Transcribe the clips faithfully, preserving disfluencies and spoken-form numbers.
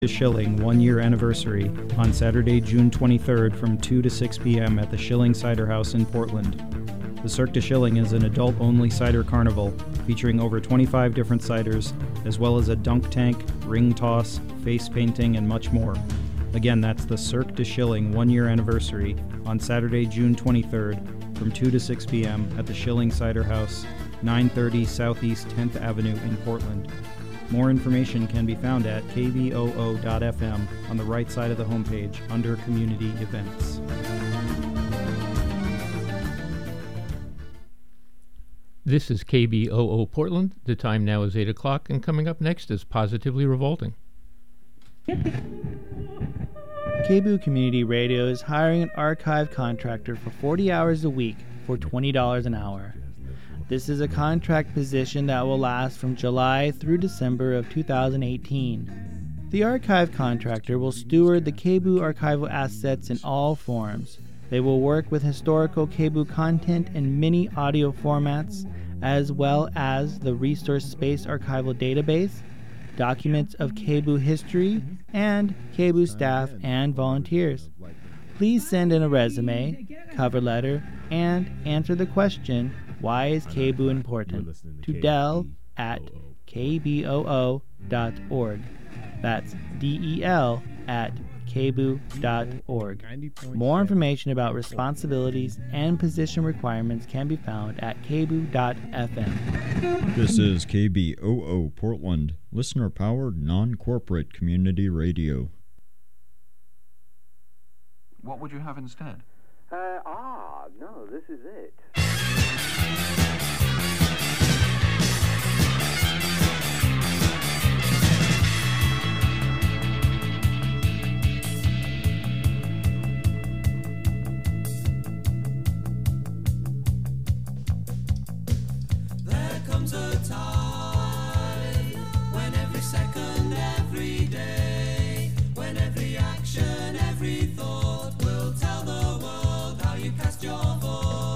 The Shilling one-year anniversary on Saturday, June twenty-third from two to six p.m. at the Shilling Cider House in Portland. The Cirque du Shilling is an adult-only cider carnival featuring over twenty-five different ciders, as well as a dunk tank, ring toss, face painting, and much more. Again, that's the Cirque du Shilling one-year anniversary on Saturday, June twenty-third from two to six p.m. at the Shilling Cider House, nine thirty Southeast tenth Avenue in Portland. More information can be found at k b o o dot f m on the right side of the homepage under Community Events. This is K B O O Portland. The time now is eight o'clock, and coming up next is Positively Revolting. K B O O Community Radio is hiring an archive contractor for forty hours a week for twenty dollars an hour. This is a contract position that will last from July through December of two thousand eighteen. The archive contractor will steward the K B O O archival assets in all forms. They will work with historical K B O O content in many audio formats, as well as the Resource Space Archival Database, documents of K B O O history, and K B O O staff and volunteers. Please send in a resume, cover letter, and answer the question, why is K B O O important? To Del at k b o o dot org. That's D E L at k b o o dot org. More information about responsibilities and position requirements can be found at k b o o dot f m. This is K B O O Portland, listener-powered, non-corporate community radio. What would you have instead? Uh, ah, no, this is it. There comes a time when every second, every day, when every action, every thought will tell the world how you cast your vote.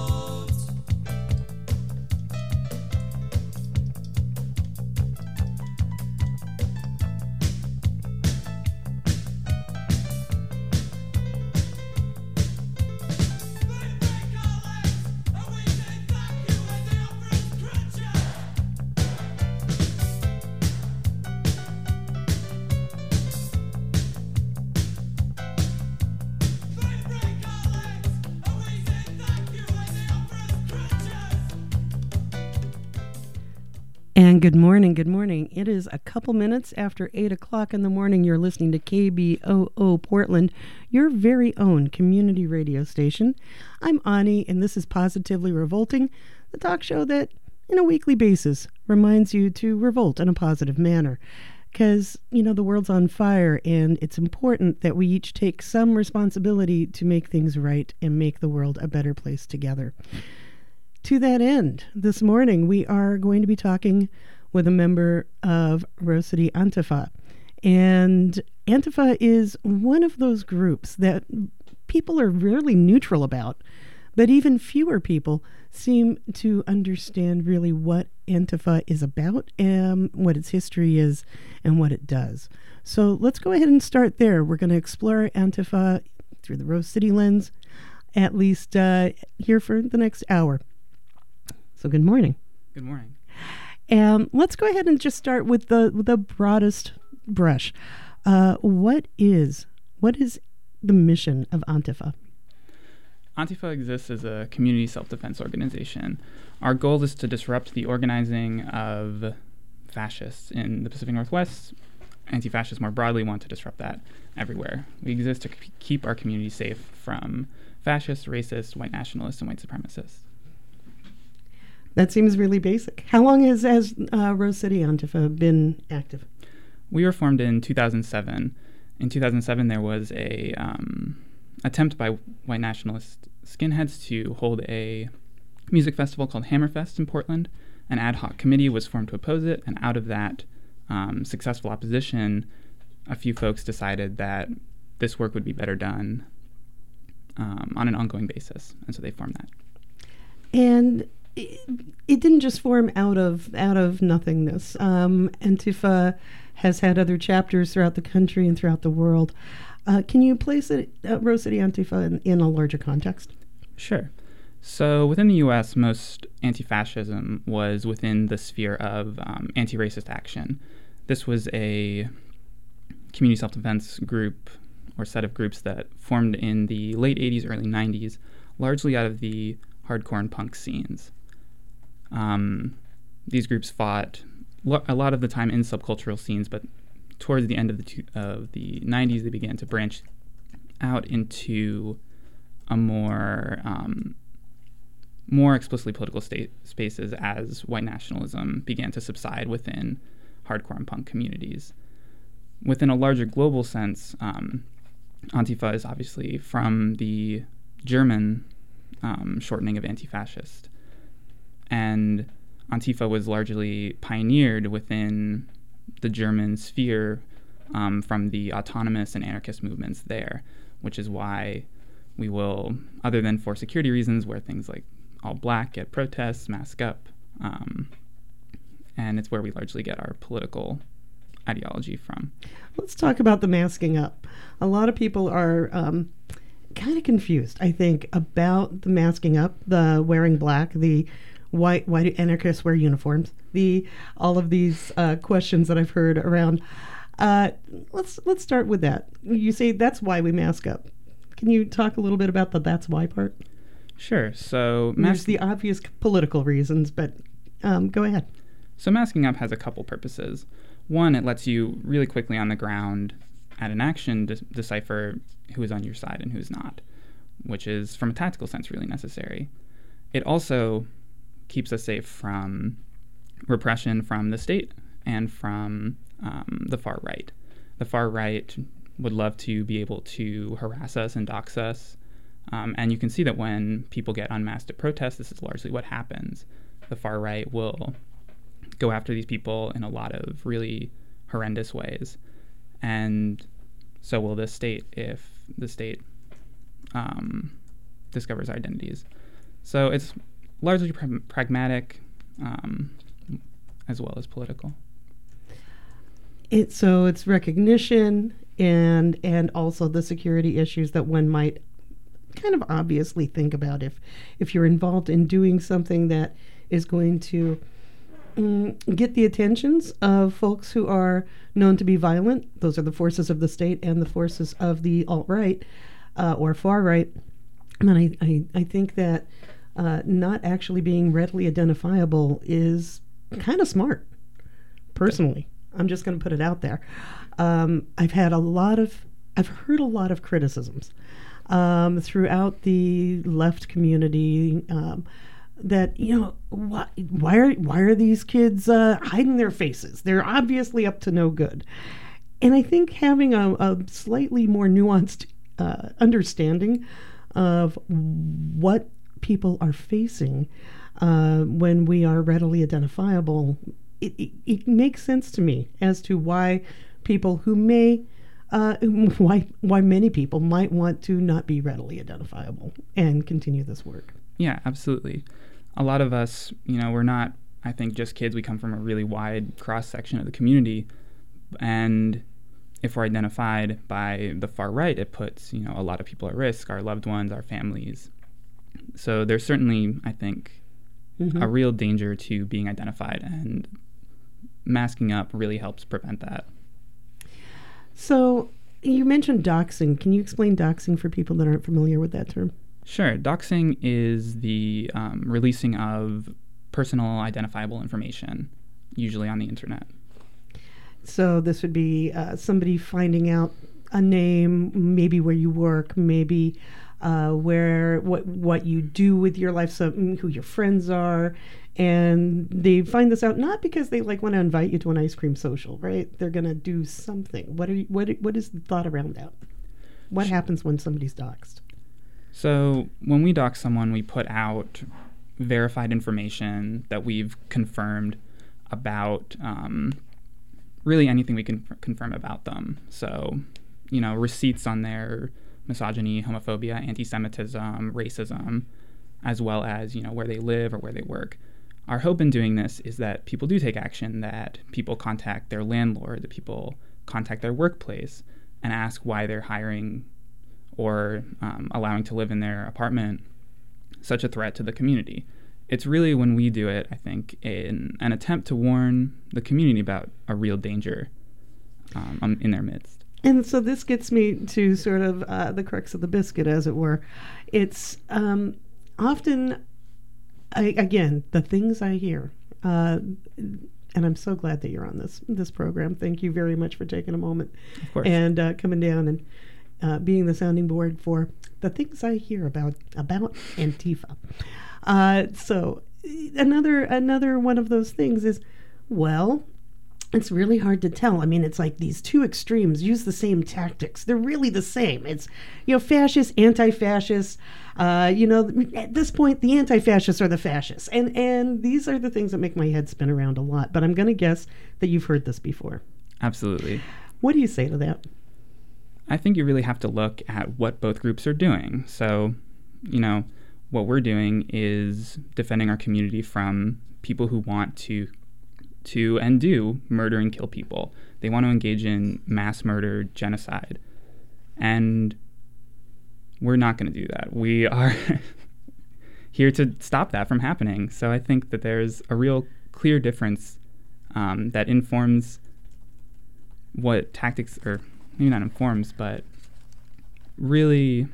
And good morning, good morning. It is a couple minutes after eight o'clock in the morning. You're listening to K B O O Portland, your very own community radio station. I'm Ani, and this is Positively Revolting, the talk show that, on a weekly basis, reminds you to revolt in a positive manner. Because, you know, the world's on fire, and it's important that we each take some responsibility to make things right and make the world a better place together. To that end, this morning we are going to be talking with a member of Rose City Antifa. And Antifa is one of those groups that people are rarely neutral about, but even fewer people seem to understand really what Antifa is about, and what its history is, and what it does. So let's go ahead and start there. We're going to explore Antifa through the Rose City lens, at least uh, here for the next hour. So good morning. Good morning. Um, let's go ahead and just start with the with the broadest brush. Uh, what is what is the mission of Antifa? Antifa exists as a community self-defense organization. Our goal is to disrupt the organizing of fascists in the Pacific Northwest. Anti-fascists more broadly want to disrupt that everywhere. We exist to c- keep our community safe from fascists, racists, white nationalists, and white supremacists. That seems really basic. How long has, has uh, Rose City Antifa been active? We were formed in two thousand seven. In two thousand seven, there was a um, attempt by white nationalist skinheads to hold a music festival called Hammerfest in Portland. An ad hoc committee was formed to oppose it, and out of that um, successful opposition, a few folks decided that this work would be better done um, on an ongoing basis, and so they formed that. And it, it didn't just form out of out of nothingness. Um, Antifa has had other chapters throughout the country and throughout the world. Uh, can you place it, uh, Rose City Antifa in, in a larger context? Sure. So within the U S, most anti-fascism was within the sphere of um, anti-racist action. This was a community self-defense group or set of groups that formed in the late eighties, early nineties, largely out of the hardcore and punk scenes. Um, these groups fought lo- a lot of the time in subcultural scenes, but towards the end of the two, of the nineties, they began to branch out into a more um, more explicitly political state spaces as white nationalism began to subside within hardcore and punk communities. Within a larger global sense, um, Antifa is obviously from the German um, shortening of anti-fascist. And Antifa was largely pioneered within the German sphere um, from the autonomous and anarchist movements there, which is why we will, other than for security reasons, wear things like all black at protests, mask up, um, and it's where we largely get our political ideology from. Let's talk about the masking up. A lot of people are um, kind of confused, I think, about the masking up, the wearing black, the why why do anarchists wear uniforms, the all of these uh, questions that I've heard around. Uh, let's let's start with that. You say that's why we mask up. Can you talk a little bit about the that's why part? Sure. So There's the obvious political reasons, but um, go ahead. So masking up has a couple purposes. One, it lets you really quickly on the ground at an action de- decipher who is on your side and who's not, which is, from a tactical sense, really necessary. It also keeps us safe from repression from the state and from um, the far right. The far right would love to be able to harass us and dox us. Um, and you can see that when people get unmasked at protests, this is largely what happens. The far right will go after these people in a lot of really horrendous ways. And so will the state if the state um, discovers our identities. So it's largely pra- pragmatic um, as well as political. It, so it's recognition and and also the security issues that one might kind of obviously think about if if you're involved in doing something that is going to um, get the attentions of folks who are known to be violent. Those are the forces of the state and the forces of the alt-right uh, or far-right. And I, I, I think that uh, not actually being readily identifiable is kind of smart, personally. I'm just going to put it out there. Um, I've had a lot of, I've heard a lot of criticisms um, throughout the left community um, that, you know, why, why are why are these kids uh, hiding their faces? They're obviously up to no good. And I think having a, a slightly more nuanced uh, understanding of what people are facing uh, when we are readily identifiable, It, it, it makes sense to me as to why people who may, uh, why why many people might want to not be readily identifiable and continue this work. Yeah, absolutely. A lot of us, you know, we're not, I think, just kids. We come from a really wide cross-section of the community. And if we're identified by the far right, it puts, you know, a lot of people at risk, our loved ones, our families. So there's certainly, I think, mm-hmm. a real danger to being identified, and masking up really helps prevent that. So you mentioned doxing. Can you explain doxing for people that aren't familiar with that term? Sure. Doxing is the um, releasing of personal identifiable information, usually on the internet. So this would be uh, somebody finding out a name, maybe where you work, maybe uh, where what what you do with your life, so who your friends are, and they find this out not because they like want to invite you to an ice cream social, right? They're going to do something. What are you, what what is the thought around that? What happens when somebody's doxed? So when we dox someone, we put out verified information that we've confirmed about um, really anything we can f- confirm about them. So, you know, receipts on their misogyny, homophobia, anti-Semitism, racism. as well as, you know, where they live or where they work. Our hope in doing this is that people do take action, that people contact their landlord, that people contact their workplace and ask why they're hiring or um, allowing to live in their apartment such a threat to the community. It's really, when we do it, I think, in an attempt to warn the community about a real danger um, in their midst. And so this gets me to sort of uh, the crux of the biscuit, as it were. It's um, often, I, again, the things I hear, uh, and I'm so glad that you're on this this program. Thank you very much for taking a moment Of course. and uh, coming down and uh, being the sounding board for the things I hear about about Antifa. Uh, so another another one of those things is, well, it's really hard to tell. I mean, it's like these two extremes use the same tactics. They're really the same. It's, you know, fascists, anti-fascists. Uh, you know, at this point, the anti-fascists are the fascists. And, and these are the things that make my head spin around a lot. But I'm going to guess that you've heard this before. Absolutely. What do you say to that? I think you really have to look at what both groups are doing. So, you know, what we're doing is defending our community from people who want to to and do murder and kill people. They want to engage in mass murder, genocide. And we're not going to do that. We are here to stop that from happening. So I think that there's a real clear difference um, that informs what tactics, or maybe not informs, but really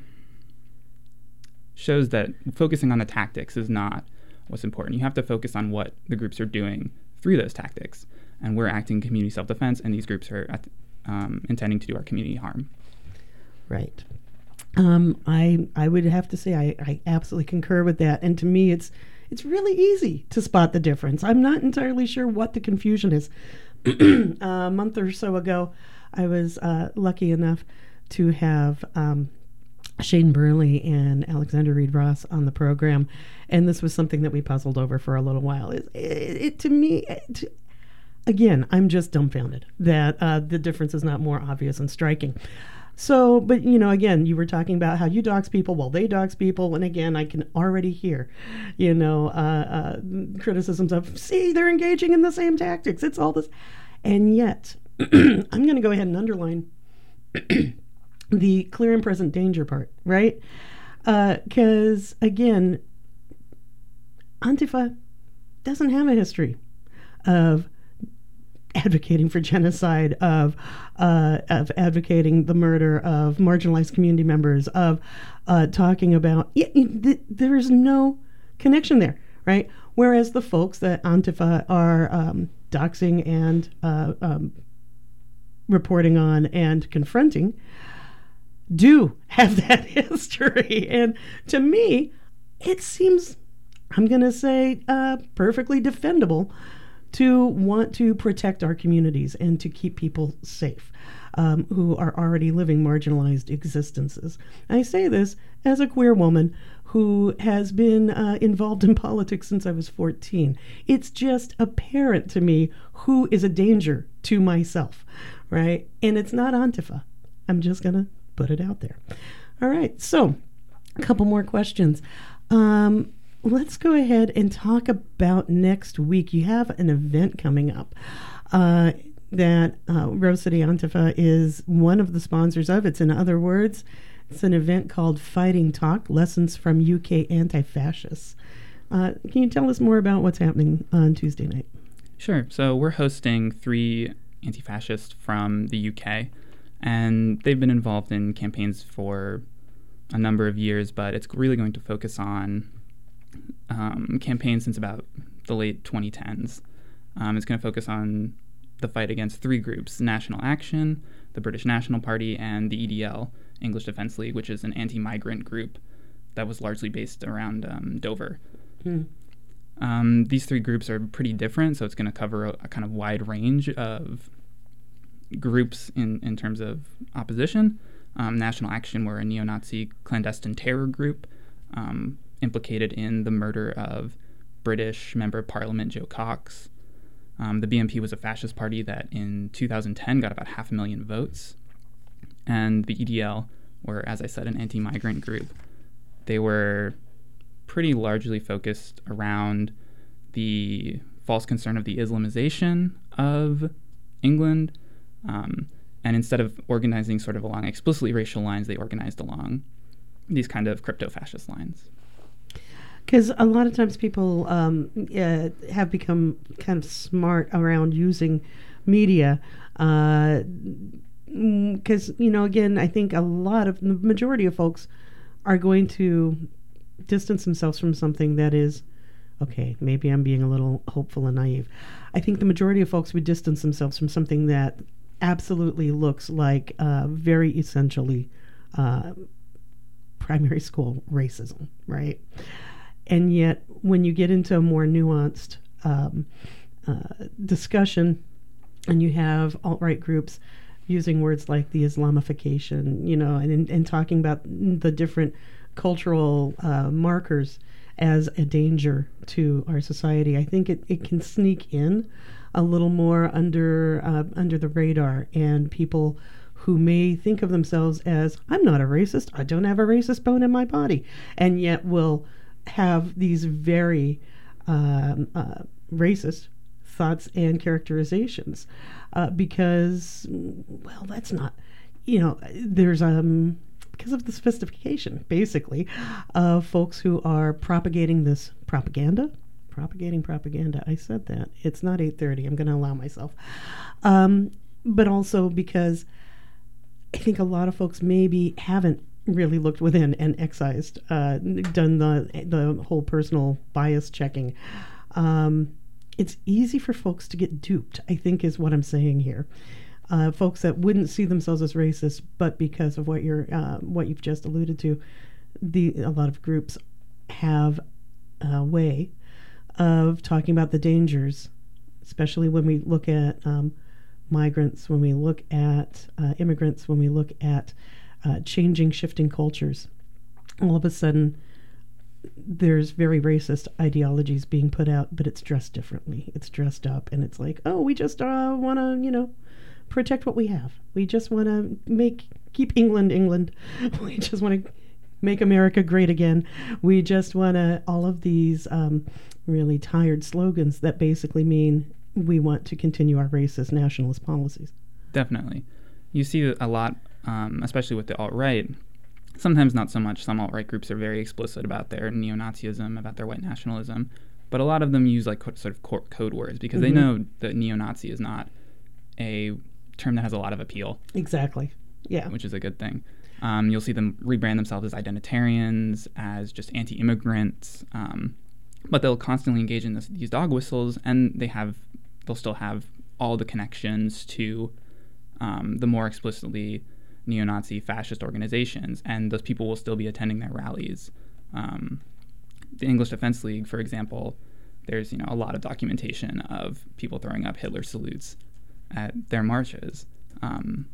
shows that focusing on the tactics is not what's important. You have to focus on what the groups are doing through those tactics. And we're acting community self-defense, and these groups are at, um, intending to do our community harm. Right. Um, I I would have to say I, I absolutely concur with that. And to me, it's it's really easy to spot the difference. I'm not entirely sure what the confusion is. A month or so ago, I was uh, lucky enough to have um, Shane Burley and Alexander Reed Ross on the program, and this was something that we puzzled over for a little while. It, it, it to me, it, again, I'm just dumbfounded that uh, the difference is not more obvious and striking. So, but you know, again, you were talking about how you dox people, well, they dox people, and again, I can already hear, you know, uh, uh, criticisms of, see, they're engaging in the same tactics. It's all this, and yet, I'm going to go ahead and underline the clear and present danger part, right? Because, uh, again, Antifa doesn't have a history of advocating for genocide, of uh, of advocating the murder of marginalized community members, of uh, talking about... Yeah, th- there's no connection there, right? Whereas the folks that Antifa are um, doxing and uh, um, reporting on and confronting do have that history. And to me, it seems, I'm going to say, uh, perfectly defendable to want to protect our communities and to keep people safe um, who are already living marginalized existences. I say this as a queer woman who has been uh, involved in politics since I was fourteen. It's just apparent to me who is a danger to myself, right? And it's not Antifa. I'm just going to put it out there. All right, so a couple more questions. Um, let's go ahead and talk about next week. You have an event coming up uh, that uh, Rose City Antifa is one of the sponsors of. It's, in other words, it's an event called Fighting Talk, Lessons from U K Anti-Fascists. Uh, can you tell us more about what's happening on Tuesday night? Sure. So we're hosting three anti-fascists from the U K, and they've been involved in campaigns for a number of years, but it's really going to focus on um, campaigns since about the late twenty tens. Um, it's going to focus on the fight against three groups: National Action, the British National Party, and the E D L, English Defence League, which is an anti-migrant group that was largely based around um, Dover. Hmm. Um, these three groups are pretty different, so it's going to cover a, a kind of wide range of groups in, in terms of opposition. Um, National Action were a neo-Nazi clandestine terror group um, implicated in the murder of British Member of Parliament Joe Cox. Um, the B N P was a fascist party that in two thousand ten got about half a million votes. And the E D L were, as I said, an anti-migrant group. They were pretty largely focused around the false concern of the Islamization of England. Um, and instead of organizing sort of along explicitly racial lines, they organized along these kind of crypto-fascist lines. Because a lot of times people um, uh, have become kind of smart around using media. Because, uh, you know, again, I think a lot of, the majority of folks are going to distance themselves from something that is, okay, maybe I'm being a little hopeful and naive. I think the majority of folks would distance themselves from something that absolutely looks like uh, very essentially uh, primary school racism, right? And yet, when you get into a more nuanced um, uh, discussion, and you have alt-right groups using words like the Islamification, you know, and, and talking about the different cultural uh, markers as a danger to our society, I think it, it can sneak in a little more under uh, under the radar, and people who may think of themselves as, I'm not a racist, I don't have a racist bone in my body, and yet will have these very um, uh, racist thoughts and characterizations uh, because, well, that's not, you know, there's, um, because of the sophistication, basically, of folks who are propagating this propaganda, propagating propaganda, I said that, it's not eight thirty, I'm going to allow myself, um, but also because I think a lot of folks maybe haven't really looked within and excised, uh, done the the whole personal bias checking. Um, it's easy for folks to get duped, I think is what I'm saying here. Uh, folks that wouldn't see themselves as racist, but because of what you're, uh, what you've just alluded to, the a lot of groups have a way of talking about the dangers, especially when we look at um, migrants, when we look at uh, immigrants, when we look at Uh, changing, shifting cultures. All of a sudden, there's very racist ideologies being put out, but it's dressed differently. It's dressed up, and it's like, oh, we just uh, want to, you know, protect what we have. We just want to make, keep England, England. We just want to make America great again. We just want to, all of these um, really tired slogans that basically mean we want to continue our racist nationalist policies. Definitely. You see a lot, um, especially with the alt-right, sometimes not so much. Some alt-right groups are very explicit about their neo-Nazism, about their white nationalism, but a lot of them use like co- sort of co- code words because mm-hmm. they know that neo-Nazi is not a term that has a lot of appeal. Exactly, yeah. Which is a good thing. Um, you'll see them rebrand themselves as identitarians, as just anti-immigrants, um, but they'll constantly engage in this, these dog whistles, and they have, they'll still have all the connections to Um, the more explicitly neo-Nazi fascist organizations, and those people will still be attending their rallies. Um, the English Defense League, for example, there's you know a lot of documentation of people throwing up Hitler salutes at their marches. Um,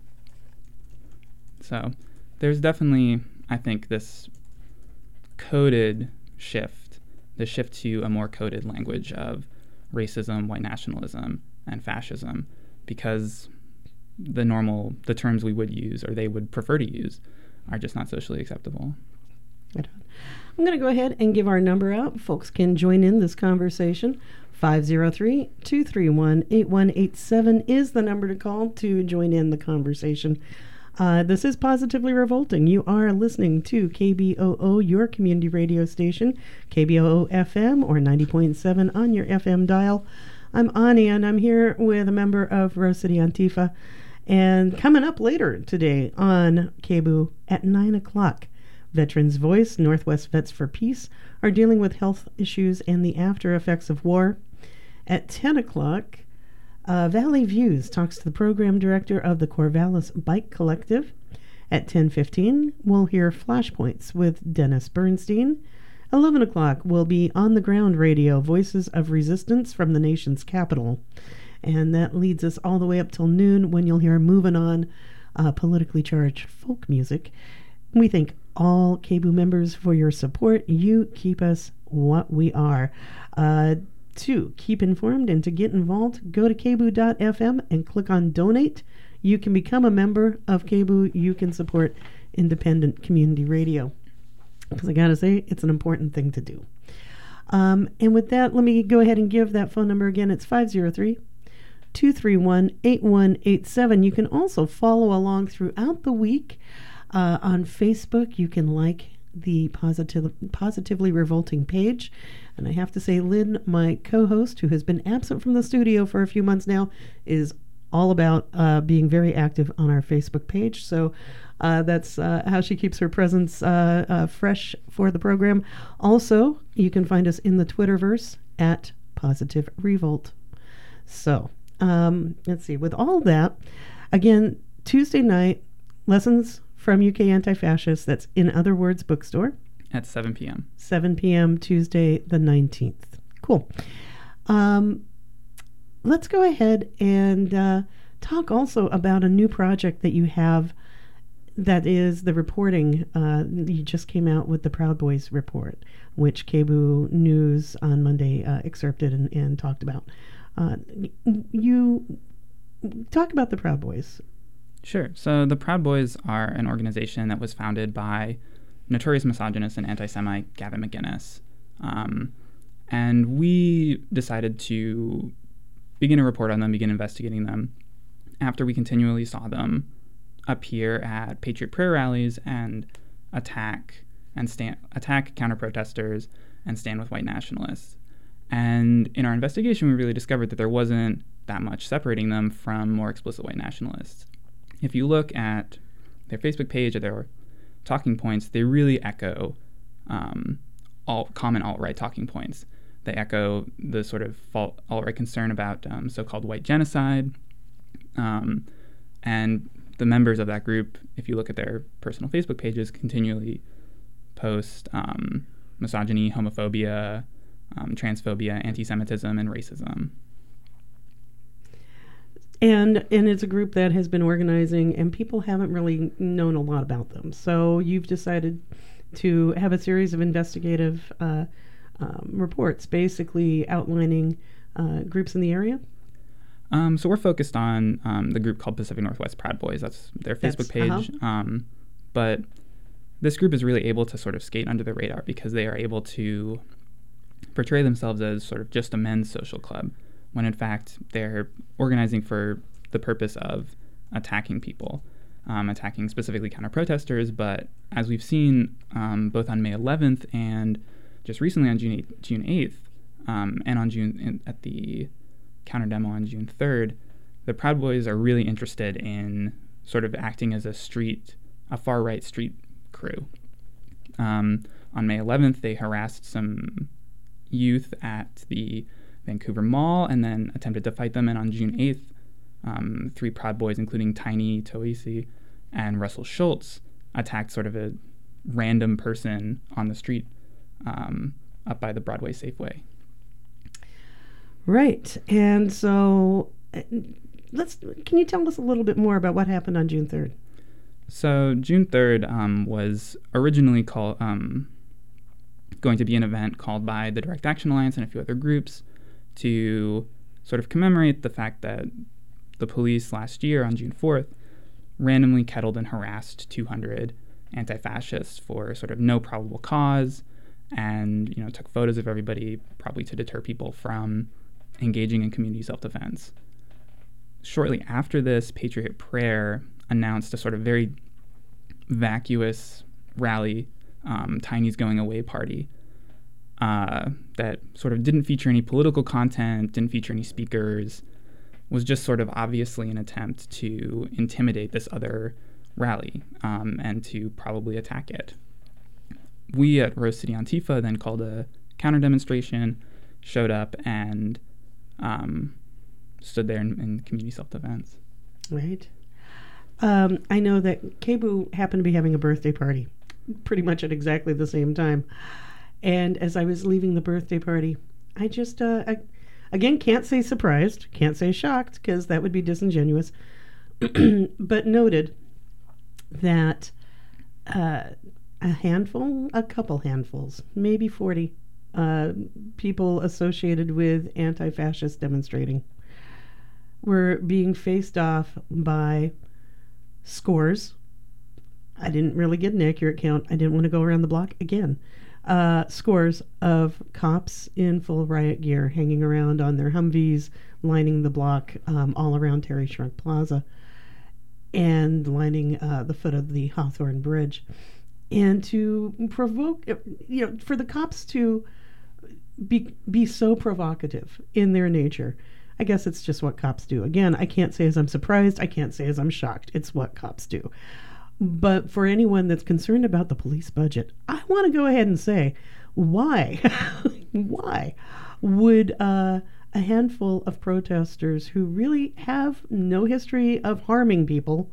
so there's definitely, I think, this coded shift, the shift to a more coded language of racism, white nationalism, and fascism, because the normal, the terms we would use or they would prefer to use are just not socially acceptable. I'm going to go ahead and give our number out. Folks can join in this conversation. five oh three, two three one, eight one eight seven is the number to call to join in the conversation. Uh, this is Positively Revolting. You are listening to K B O O, your community radio station, K B O O F M or ninety point seven on your F M dial. I'm Ani, and I'm here with a member of Rose City Antifa. And coming up later today on K B O O at nine o'clock, Veterans Voice, Northwest Vets for Peace, are dealing with health issues and the after effects of war. At ten o'clock, uh, Valley Views talks to the program director of the Corvallis Bike Collective. At ten fifteen, we'll hear Flashpoints with Dennis Bernstein. eleven o'clock will be On the Ground Radio, Voices of Resistance from the Nation's Capital. And that leads us all the way up till noon when you'll hear Moving On, uh, politically charged folk music. We thank all K B O O members for your support. You keep us what we are. Uh, to keep informed and to get involved, go to K B O O dot F M and click on Donate. You can become a member of K B O O. You can support independent community radio. because I got to say, it's an important thing to do. Um, and with that, let me go ahead and give that phone number again. It's five oh three, two three one, eight one eight seven. You can also follow along throughout the week uh, on Facebook. You can like the positive, Positively Revolting page. And I have to say, Lynn, my co-host, who has been absent from the studio for a few months now, is all about uh, being very active on our Facebook page. So uh, that's uh, how she keeps her presence uh, uh, fresh for the program. Also, you can find us in the Twitterverse at Positive Revolt. So um, let's see. With all that, again, Tuesday night, Lessons from U K Anti-Fascists. That's In Other Words Bookstore. At seven p.m. seven p.m. Tuesday the nineteenth. Cool. Um, let's go ahead and uh, talk also about a new project that you have, that is the reporting. Uh, you just came out with the Proud Boys report, which K B U News on Monday uh, excerpted and, and talked about. Uh, you talk about the Proud Boys. Sure. So the Proud Boys are an organization that was founded by notorious misogynist and anti-Semite Gavin McInnes. Um, and we decided to begin a report on them, begin investigating them, after we continually saw them appear at Patriot Prayer rallies and attack and stand, attack counter-protesters and stand with white nationalists. And in our investigation, we really discovered that there wasn't that much separating them from more explicit white nationalists. If you look at their Facebook page or their talking points, they really echo um, all common alt-right talking points. They echo the sort of alt-right concern about um, so-called white genocide. Um, and the members of that group, if you look at their personal Facebook pages, continually post um, misogyny, homophobia, um, transphobia, anti-Semitism, and racism. And and it's a group that has been organizing, and people haven't really known a lot about them. So you've decided to have a series of investigative uh, um, reports, basically outlining uh, groups in the area. Um, so we're focused on um, the group called Pacific Northwest Proud Boys. That's their Facebook That's, page. Uh-huh. Um, but this group is really able to sort of skate under the radar because they are able to portray themselves as sort of just a men's social club, when in fact they're organizing for the purpose of attacking people, um, attacking specifically counter-protesters. But as we've seen um, both on May eleventh and just recently on June eighth, um, and on June in, at the counter demo on June third, the Proud Boys are really interested in sort of acting as a street, a far-right street crew. Um, on May eleventh, they harassed some youth at the Vancouver Mall and then attempted to fight them. And on June eighth, um, three Proud Boys, including Tiny Toisi and Russell Schultz, attacked sort of a random person on the street um, up by the Broadway Safeway. Right. And so uh, let's can you tell us a little bit more about what happened on June third? So June third um, was originally called um, going to be an event called by the Direct Action Alliance and a few other groups to sort of commemorate the fact that the police last year on June fourth randomly kettled and harassed two hundred anti-fascists for sort of no probable cause, and you know took photos of everybody, probably to deter people from engaging in community self-defense. Shortly after this, Patriot Prayer announced a sort of very vacuous rally, um, Tiny's Going Away party, uh, that sort of didn't feature any political content, didn't feature any speakers, was just sort of obviously an attempt to intimidate this other rally um, and to probably attack it. We at Rose City Antifa then called a counter demonstration, showed up, and um, stood there in, in community self-defense. Right. Um, I know that K B U happened to be having a birthday party pretty much at exactly the same time. And as I was leaving the birthday party, I just, uh, I, again, can't say surprised, can't say shocked, because that would be disingenuous, but noted that uh, a handful, a couple handfuls, maybe forty uh, people associated with anti-fascist demonstrating were being faced off by scores I didn't really get an accurate count. I didn't want to go around the block again. Uh, scores of cops in full riot gear hanging around on their Humvees, lining the block um, all around Terry Shrunk Plaza and lining uh, the foot of the Hawthorne Bridge. And to provoke, you know, for the cops to be, be so provocative in their nature, I guess it's just what cops do. Again, I can't say as I'm surprised. I can't say as I'm shocked. It's what cops do. But for anyone that's concerned about the police budget, I want to go ahead and say, why? Why would uh, a handful of protesters who really have no history of harming people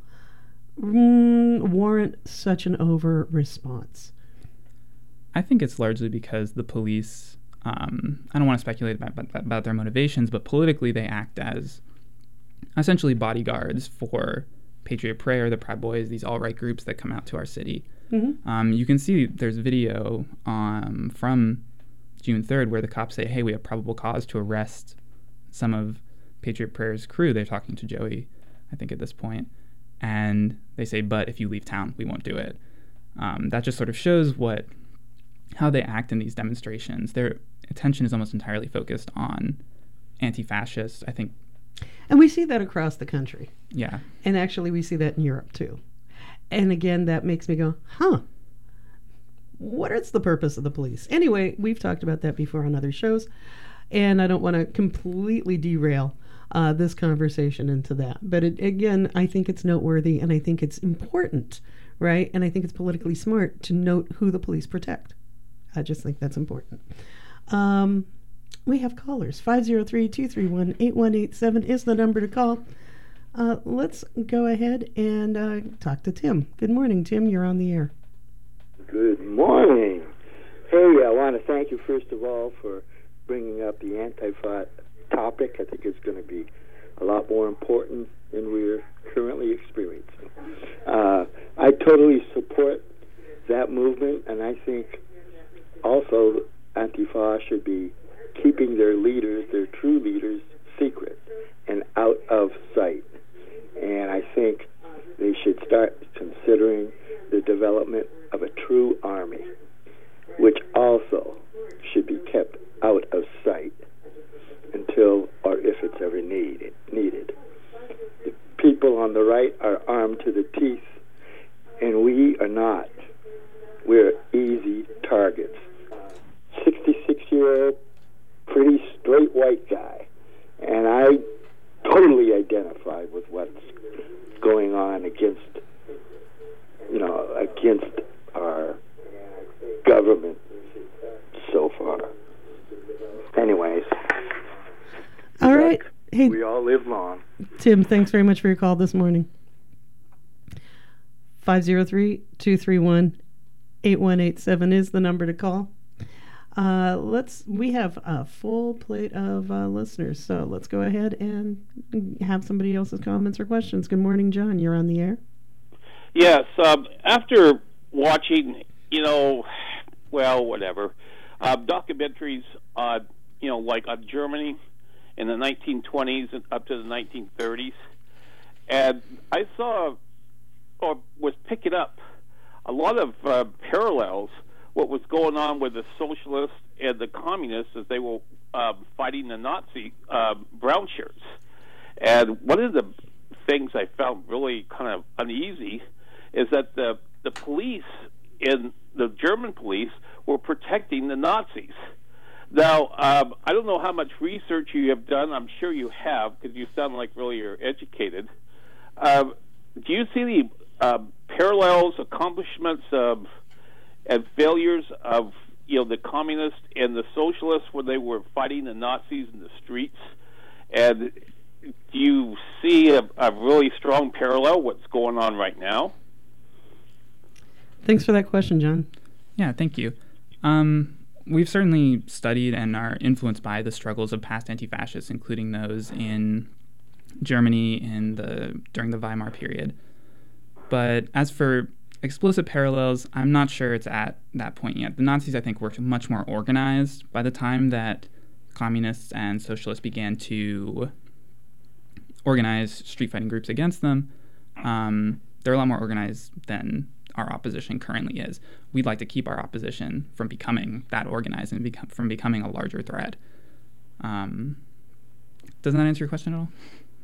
mm, warrant such an over response? I think it's largely because the police, um, I don't want to speculate about, about, about their motivations, but politically they act as essentially bodyguards for Patriot Prayer, the Proud Boys, these alt-right groups that come out to our city. Mm-hmm. Um, you can see there's video um, from June third where the cops say, hey, we have probable cause to arrest some of Patriot Prayer's crew. They're talking to Joey, I think, at this point. And they say, but if you leave town, we won't do it. Um, that just sort of shows what how they act in these demonstrations. Their attention is almost entirely focused on anti-fascists, I think. And we see that across the country. Yeah. And actually we see that in Europe too. And again, that makes me go, huh, what is the purpose of the police? Anyway, we've talked about that before on other shows, and I don't want to completely derail uh, this conversation into that. But it, again, I think it's noteworthy, and I think it's important, right? And I think it's politically smart to note who the police protect. I just think that's important. Um, we have callers. five oh three, two three one, eight one eight seven is the number to call. Uh, let's go ahead and uh, talk to Tim. Good morning, Tim. You're on the air. Good morning. Hey, I want to thank you, first of all, for bringing up the Antifa topic. I think it's going to be a lot more important than we're currently experiencing. Uh, I totally support that movement, and I think also Antifa should be keeping their leaders, their true leaders, secret and out of sight. And I think they should start considering the development of a true army, which also should be kept out of sight until or if it's ever needed. needed. The people on the right are armed to the teeth, and we are not. We're easy targets. sixty-six-year-old, pretty straight white guy, and I totally identify with what's going on against, you know, against our government so far. Anyways. All right. Hey, we all live long. Tim, thanks very much for your call this morning. five oh three, two three one, eight one eight seven is the number to call. Uh, let's. We have a full plate of uh, listeners, so let's go ahead and have somebody else's comments or questions. Good morning, John. You're on the air. Yes. Um, after watching, you know, well, whatever, uh, documentaries, uh, you know, like on Germany in the nineteen twenties and up to the nineteen thirties, and I saw, or was picking up, a lot of uh, parallels. What was going on with the socialists and the communists as they were uh, fighting the Nazi uh, brown shirts. And one of the things I found really kind of uneasy is that the the police in the German police were protecting the Nazis. Now, um, I don't know how much research you have done. I'm sure you have, because you sound like really you're educated. Uh, do you see the uh, parallels, accomplishments of and failures of, you know, the communists and the socialists when they were fighting the Nazis in the streets? And do you see a, a really strong parallel what's going on right now? Thanks for that question, John. Yeah, thank you. Um, we've certainly studied and are influenced by the struggles of past anti-fascists, including those in Germany in the during the Weimar period. But as for explicit parallels, I'm not sure it's at that point yet. The Nazis, I think, were much more organized by the time that communists and socialists began to organize street fighting groups against them. Um, they're a lot more organized than our opposition currently is. We'd like to keep our opposition from becoming that organized and become, from becoming a larger threat. Um, doesn't that answer your question at all?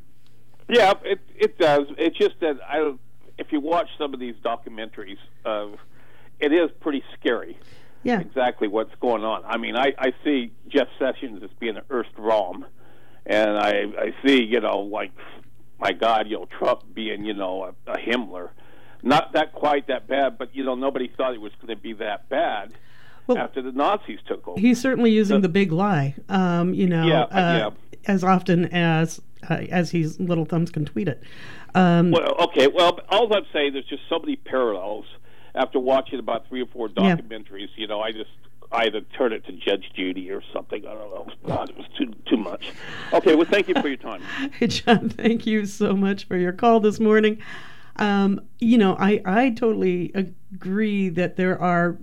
Yeah, it it does. It's just that I, if you watch some of these documentaries, uh, it is pretty scary. Yeah. Exactly what's going on. I mean, I, I see Jeff Sessions as being an Erstrom, and I I see, you know, like, my God, you know, Trump being, you know, a, a Himmler. Not that quite that bad, but, you know, nobody thought it was going to be that bad well, after the Nazis took over. He's certainly using so, the big lie, um, you know, yeah, uh, yeah. as often as uh, as his little thumbs can tweet it. Um, well, okay, well, all I'm saying, there's just so many parallels. After watching about three or four documentaries, yeah. you know, I just I either turn it to Judge Judy or something. I don't know. God, it was too too much. Okay, well, thank you for your time. Hey, John, thank you so much for your call this morning. Um, you know, I, I totally agree that there are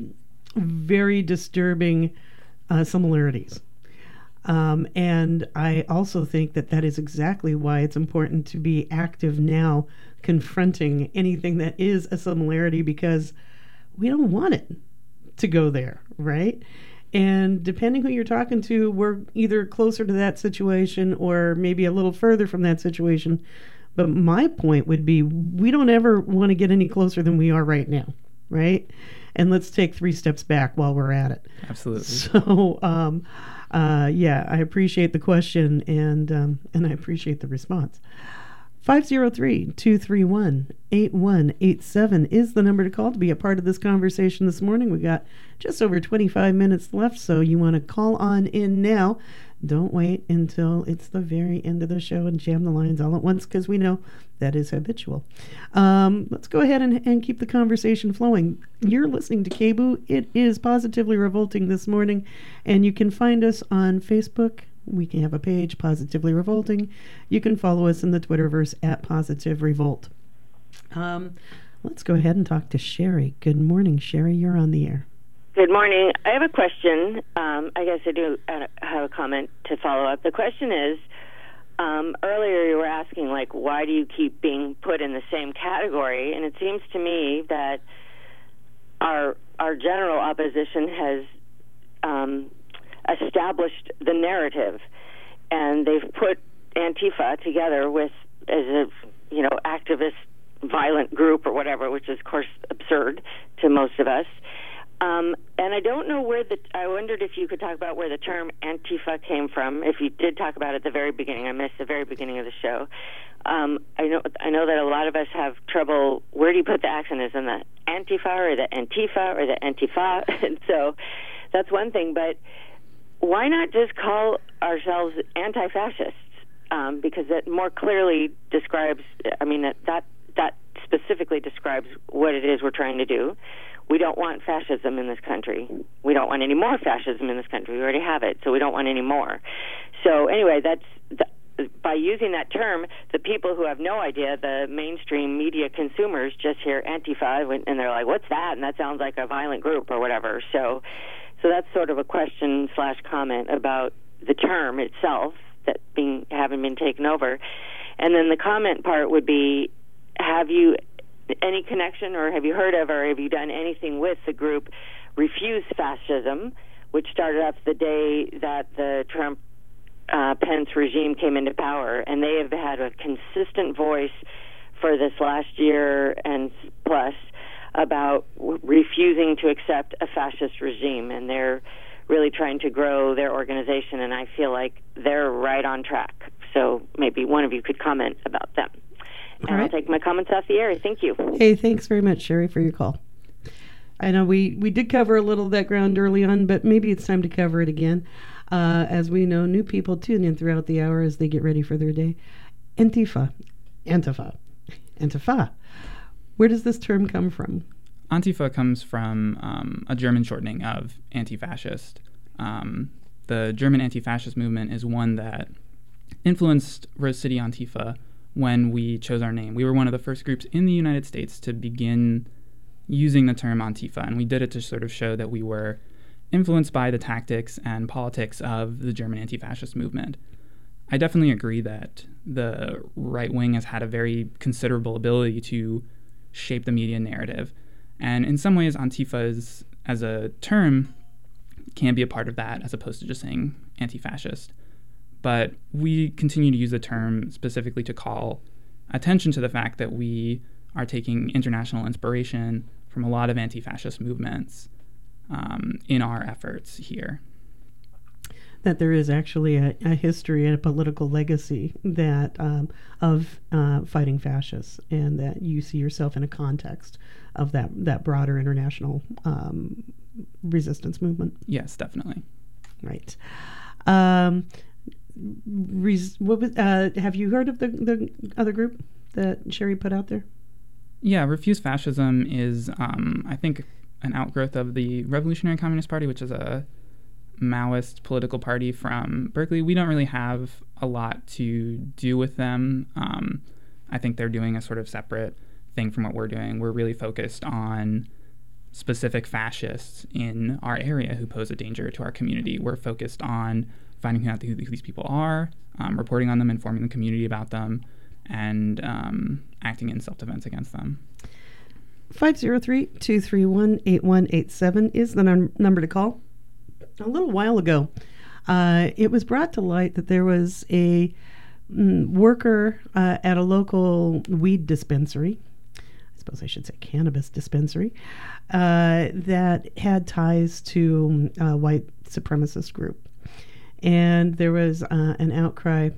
very disturbing uh, similarities. Um, and I also think that that is exactly why it's important to be active now, confronting anything that is a similarity, because we don't want it to go there, right? And depending who you're talking to, we're either closer to that situation or maybe a little further from that situation. But my point would be, we don't ever want to get any closer than we are right now, right? And let's take three steps back while we're at it. Absolutely. So, um, uh, yeah, I appreciate the question, and um, and I appreciate the response. five oh three, two three one, eight one eight seven is the number to call to be a part of this conversation this morning. We got just over twenty-five minutes left, so you want to call on in now. Don't wait until it's the very end of the show and jam the lines all at once, because we know that is habitual. Um, let's go ahead and, and keep the conversation flowing. You're listening to K B O O. It is Positively Revolting this morning, and you can find us on Facebook. We can have a page, Positively Revolting. You can follow us in the Twitterverse at Positive Revolt. Um, let's go ahead and talk to Sherry. Good morning, Sherry. You're on the air. Good morning. I have a question. Um, I guess I do have a comment to follow up. The question is, um, earlier you were asking, like, why do you keep being put in the same category? And it seems to me that our our general opposition has um, established the narrative, and they've put Antifa together with as a you know activist violent group or whatever, which is of course absurd to most of us. Um, and I don't know where the, I wondered if you could talk about where the term Antifa came from. If you did talk about it at the very beginning, I missed the very beginning of the show. Um, I know I know that a lot of us have trouble, where do you put the accent? Is in the Antifa or the Antifa or the Antifa? And so that's one thing, but why not just call ourselves anti-fascists? Um, because that more clearly describes, I mean, that, that, that specifically describes what it is we're trying to do. We don't want fascism in this country. We don't want any more fascism in this country. We already have it, so we don't want any more. So anyway, that's the, by using that term, the people who have no idea, the mainstream media consumers, just hear Antifa, and they're like, what's that? And that sounds like a violent group or whatever. So, so that's sort of a question slash comment about the term itself that being having been taken over. And then the comment part would be, have you any connection, or have you heard of, or have you done anything with the group Refuse Fascism, which started up the day that the Trump uh, Pence regime came into power, and they have had a consistent voice for this last year and plus about w- refusing to accept a fascist regime, and they're really trying to grow their organization, and I feel like they're right on track. So maybe one of you could comment about them. And right. I'll take my comments off the air. Thank you. Hey, thanks very much, Sherry, for your call. I know we, we did cover a little of that ground early on, but maybe it's time to cover it again. Uh, as we know, new people tune in throughout the hour as they get ready for their day. Antifa. Antifa. Antifa. Where does this term come from? Antifa comes from um, a German shortening of anti-fascist. Um, the German anti-fascist movement is one that influenced Rose City Antifa when we chose our name. We were one of the first groups in the United States to begin using the term Antifa, and we did it to sort of show that we were influenced by the tactics and politics of the German anti-fascist movement. I definitely agree that the right wing has had a very considerable ability to shape the media narrative, And in some ways, Antifa is, as a term, can be a part of that, as opposed to just saying anti-fascist. But we continue to use the term specifically to call attention to the fact that we are taking international inspiration from a lot of anti-fascist movements um, in our efforts here. That there is actually a, a history and a political legacy that um, of uh, fighting fascists, and that you see yourself in a context of that that broader international um, resistance movement. Yes, definitely. Right. Um, res- what was, uh, have you heard of the, the other group that Sherry put out there? Yeah, Refuse Fascism is, um, I think, an outgrowth of the Revolutionary Communist Party, which is a Maoist political party from Berkeley. We don't really have a lot to do with them. Um, I think they're doing a sort of separate thing from what we're doing. We're really focused on specific fascists in our area who pose a danger to our community. We're focused on finding out who these people are, um, reporting on them, informing the community about them, and um, acting in self-defense against them. five oh three, two three one, eight one eight seven is the num- number to call. A little while ago, uh, it was brought to light that there was a mm, worker uh, at a local weed dispensary, I suppose I should say cannabis dispensary, uh, that had ties to a white supremacist group. And there was uh, an outcry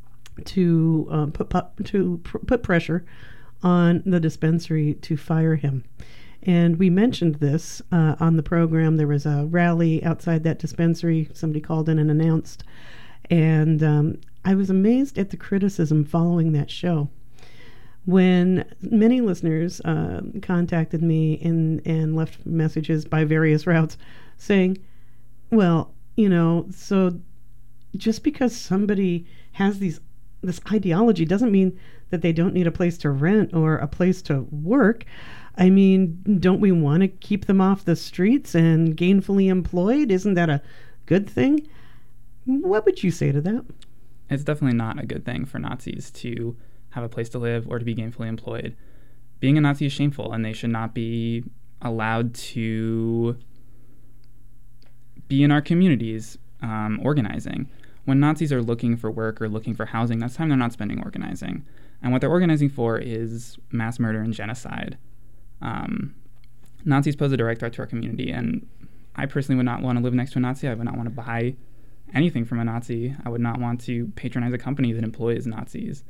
to uh, put pu- to pr- put pressure on the dispensary to fire him. And we mentioned this uh, on the program. There was a rally outside that dispensary. Somebody called in and announced. And um, I was amazed at the criticism following that show. When many listeners uh, contacted me and, and left messages by various routes saying, well, you know, so just because somebody has these this ideology doesn't mean that they don't need a place to rent or a place to work. I mean, don't we want to keep them off the streets and gainfully employed? Isn't that a good thing? What would you say to that? It's definitely not a good thing for Nazis to have a place to live or to be gainfully employed. Being a Nazi is shameful, and they should not be allowed to be in our communities um, organizing. When Nazis are looking for work or looking for housing, that's time they're not spending organizing. And what they're organizing for is mass murder and genocide. Um, Nazis pose a direct threat to our community, and I personally would not want to live next to a Nazi. I would not want to buy anything from a Nazi. I would not want to patronize a company that employs Nazis.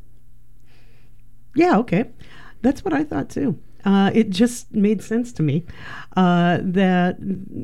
Yeah, okay. That's what I thought too. Uh, it just made sense to me uh, that,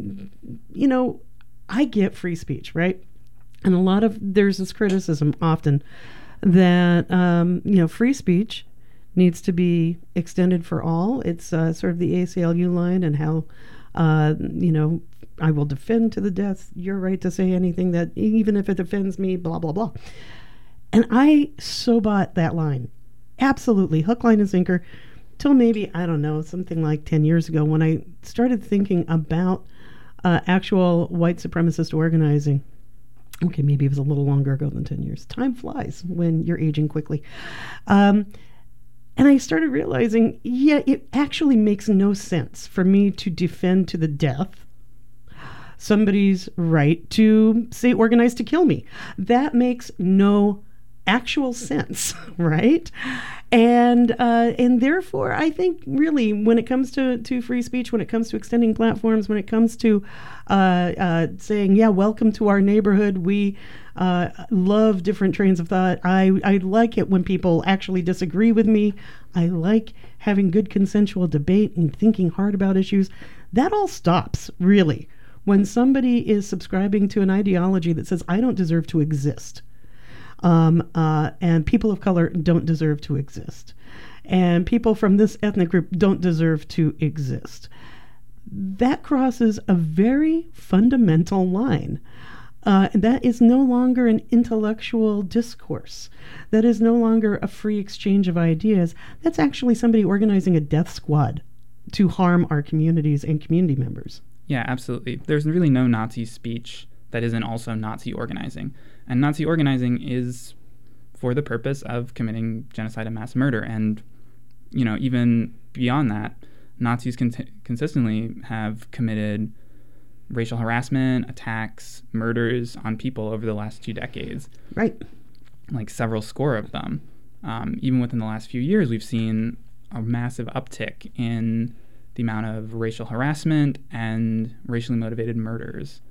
you know, I get free speech, right? And a lot of, there's this criticism often that, um, you know, free speech needs to be extended for all. It's uh, sort of the A C L U line, and how, uh, you know, I will defend to the death your right to say anything that, even if it offends me, blah, blah, blah. And I so bought that line. Absolutely. Hook, line, and sinker. Till maybe, I don't know, something like ten years ago, when I started thinking about uh, actual white supremacist organizing. Okay, maybe it was a little longer ago than ten years. Time flies when you're aging quickly. Um, and I started realizing, yeah, it actually makes no sense for me to defend to the death somebody's right to, say, organize to kill me. That makes no actual sense, right? And uh, and therefore, I think really when it comes to, to free speech, when it comes to extending platforms, when it comes to uh, uh, saying, yeah, welcome to our neighborhood, we uh, love different trains of thought. I, I like it when people actually disagree with me. I like having good consensual debate and thinking hard about issues. That all stops, really, when somebody is subscribing to an ideology that says, I don't deserve to exist. Um, uh, and people of color don't deserve to exist. And people from this ethnic group don't deserve to exist. That crosses a very fundamental line. Uh, that is no longer an intellectual discourse. That is no longer a free exchange of ideas. That's actually somebody organizing a death squad to harm our communities and community members. Yeah, absolutely. There's really no Nazi speech that isn't also Nazi organizing. And Nazi organizing is for the purpose of committing genocide and mass murder. And, you know, even beyond that, Nazis con- consistently have committed racial harassment, attacks, murders on people over the last two decades. Right. Like several score of them. Um, even within the last few years, we've seen a massive uptick in the amount of racial harassment and racially motivated murders.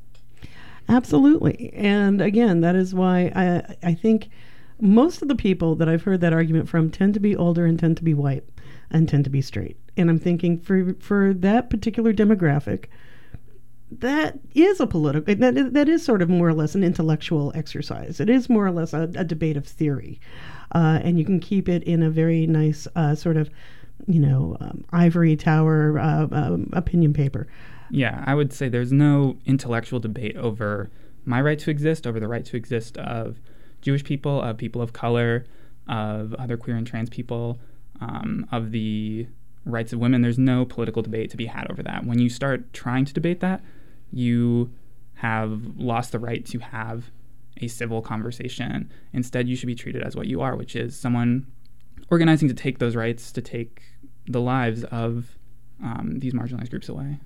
Absolutely. And again, that is why I, I think most of the people that I've heard that argument from tend to be older and tend to be white and tend to be straight. And I'm thinking for for that particular demographic, that is a political, that, that is sort of more or less an intellectual exercise. It is more or less a, a debate of theory. Uh, and you can keep it in a very nice uh, sort of, you know, um, ivory tower uh, um, opinion paper. Yeah, I would say there's no intellectual debate over my right to exist, over the right to exist of Jewish people, of people of color, of other queer and trans people, um, of the rights of women. There's no political debate to be had over that. When you start trying to debate that, you have lost the right to have a civil conversation. Instead, you should be treated as what you are, which is someone organizing to take those rights, to take the lives of um, these marginalized groups away.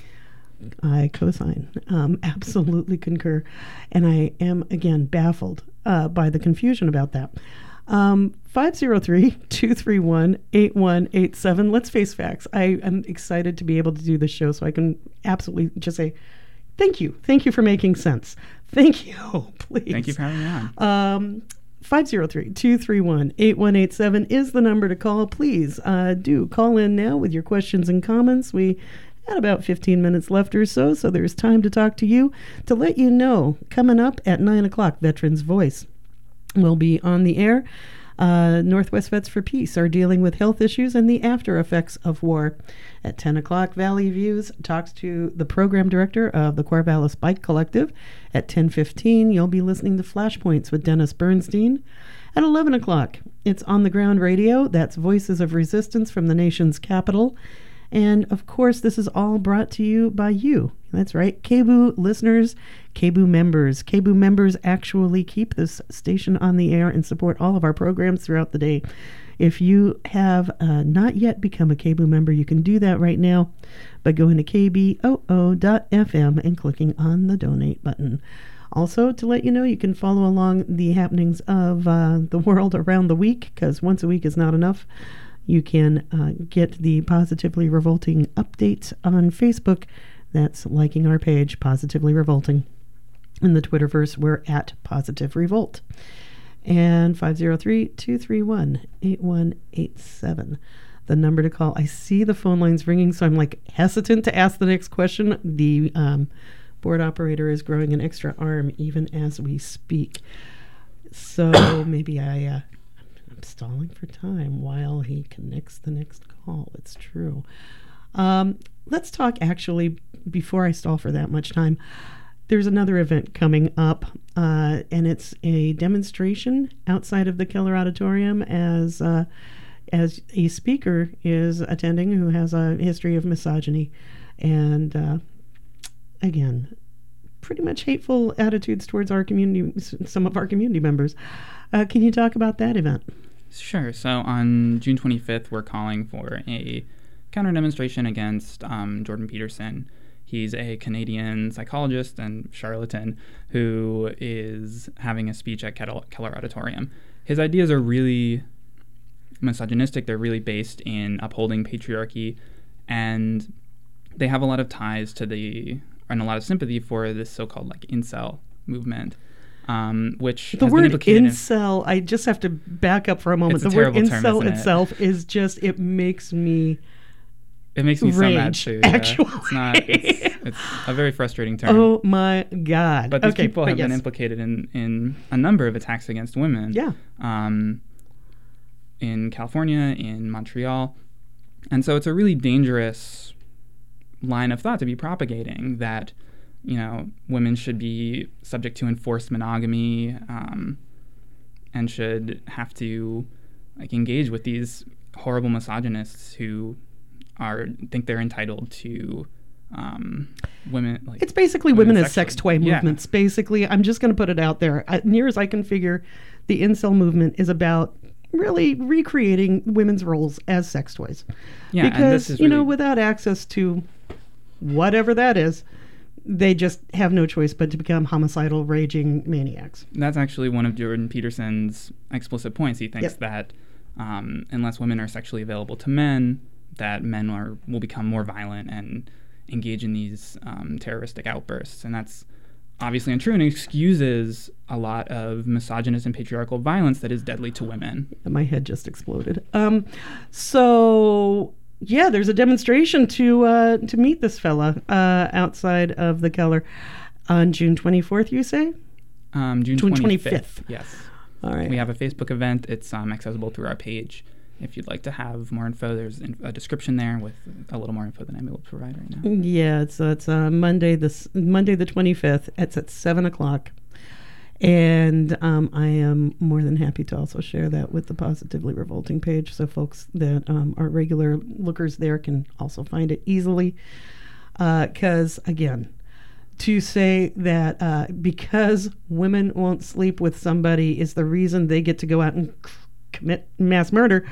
I co-sign. Um, absolutely concur. And I am, again, baffled uh, by the confusion about that. Um, five oh three, two three one, eight one eight seven. Let's face facts. I am excited to be able to do this show so I can absolutely just say, thank you. Thank you for making sense. Thank you, please. Thank you for having me on. Um, five oh three, two three one, eight one eight seven is the number to call. Please uh, do call in now with your questions and comments. We had about fifteen minutes left or so, so there's time to talk to you. To let you know, coming up at nine o'clock, Veterans Voice will be on the air. Uh, Northwest Vets for Peace are dealing with health issues and the after effects of war. At ten o'clock, Valley Views talks to the program director of the Corvallis Bike Collective. At ten fifteen, you'll be listening to Flashpoints with Dennis Bernstein. At eleven o'clock, it's On the Ground Radio. That's Voices of Resistance from the nation's capital. And, of course, this is all brought to you by you. That's right, K B U listeners, K B U members. K B U members actually keep this station on the air and support all of our programs throughout the day. If you have uh, not yet become a K B U member, you can do that right now by going to k b o o dot f m and clicking on the donate button. Also, to let you know, you can follow along the happenings of uh, the world around the week, because once a week is not enough. You can uh, get the Positively Revolting updates on Facebook. That's liking our page, Positively Revolting. In the Twitterverse, we're at Positive Revolt. And five oh three, two three one, eight one eight seven, the number to call. I see the phone lines ringing, so I'm like hesitant to ask the next question. The um, board operator is growing an extra arm even as we speak. So maybe I... Uh, stalling for time while he connects the next call. It's true. Um, let's talk actually, before I stall for that much time, there's another event coming up, uh, and it's a demonstration outside of the Keller Auditorium as uh, as a speaker is attending who has a history of misogyny and, uh, again, pretty much hateful attitudes towards our community, some of our community members. Uh, can you talk about that event? Sure. So on June twenty-fifth, we're calling for a counter-demonstration against um, Jordan Peterson. He's a Canadian psychologist and charlatan who is having a speech at Keller Auditorium. His ideas are really misogynistic. They're really based in upholding patriarchy, and they have a lot of ties to the, and a lot of sympathy for this so-called like incel movement. Um, which the has word been implicated incel, in, I just have to back up for a moment. It's the a word terrible incel term, itself it? is just, it makes me It makes me rage, so mad too. Yeah. Actually. It's not, it's, it's a very frustrating term. Oh my God. But these okay, people but have yes. been implicated in, in a number of attacks against women. Yeah. Um, in California, in Montreal. And so it's a really dangerous line of thought to be propagating that, you know, women should be subject to enforced monogamy um, and should have to like engage with these horrible misogynists who are think they're entitled to um, women. Like, it's basically women, women as sexually. sex toy Yeah. movements. Basically, I'm just going to put it out there. I, near as I can figure, the incel movement is about really recreating women's roles as sex toys. Yeah, and because, this is you know, really- without access to whatever that is, they just have no choice but to become homicidal, raging maniacs. That's actually one of Jordan Peterson's explicit points. He thinks Yep. that um, unless women are sexually available to men, that men are will become more violent and engage in these um, terroristic outbursts. And that's obviously untrue and excuses a lot of misogynist and patriarchal violence that is deadly to women. My head just exploded. Um, so... Yeah, there's a demonstration to uh, to meet this fella uh, outside of the Keller on June twenty-fourth, you say? Um, June June twenty-fifth. twenty-fifth. Yes. All right. We have a Facebook event. It's um, accessible through our page. If you'd like to have more info, there's in- a description there with a little more info than I'm able to provide right now. Yeah, it's it's uh, Monday this Monday the twenty-fifth. It's at seven o'clock, and um, I am more than happy to also share that with the Positively Revolting page, so folks that um, are regular lookers there can also find it easily. Because uh, again, to say that uh, because women won't sleep with somebody is the reason they get to go out and c- commit mass murder